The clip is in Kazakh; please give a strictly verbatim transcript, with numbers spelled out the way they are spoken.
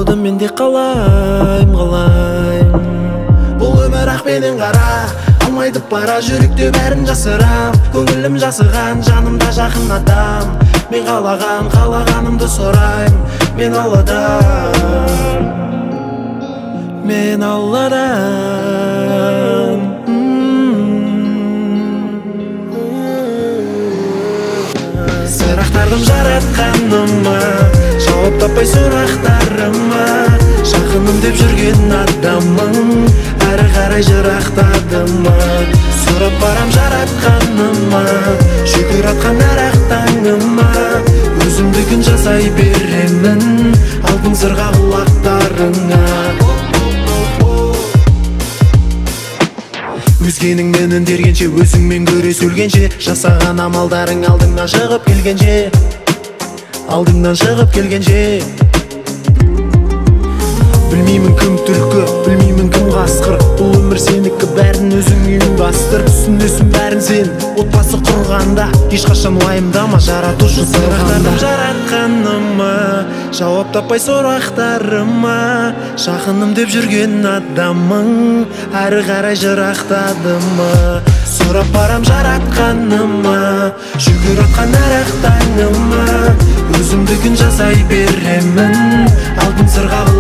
қалуды мен де қалайым, қалайым. Бұл өмір ақ пенен қара, алмайды пара, жүректе бәрін жасырам. Көңілім жасыған, жанымда жақын адам. Мен қалаған, қалағанымды сұрайым. Мен Алладан, мен Алладан. Сұрақтардым жаратқаныма, жауап таппай сұрақтарыма. Жақыным деп жүрген адамың әрі қарай жырақтадыма. Сұрап барам жаратқаныма, шүкір атқан әр ақ таңыма. Өзімдігін жасай беремін, алтын сырға құлақтарыңа. Өзгенің менін дергенше, өзіңмен көре сөлгенше, жасаған амалдарың алдыңнан шығып келгенше, алдыңнан шығып келгенше. Білмеймін кім түлкі, білмеймін кім қасқыр. Бұл өмір сенікі, бәрін өзің ұйымдастыр. Түсінесің бәрін сен, отбасы құрғанда. Ешқашан уайымдама, жаратушы сұрақтардым жаратқаныма, жауап таппай сұрақтарыма. Жақыным деп жүрген адамың әрі қарай жырақтадыма. Сұрап барам жаратқаныма, шүкір атқан әр ақ таңыма. Өзімдігін жасай беремін, алтын сырға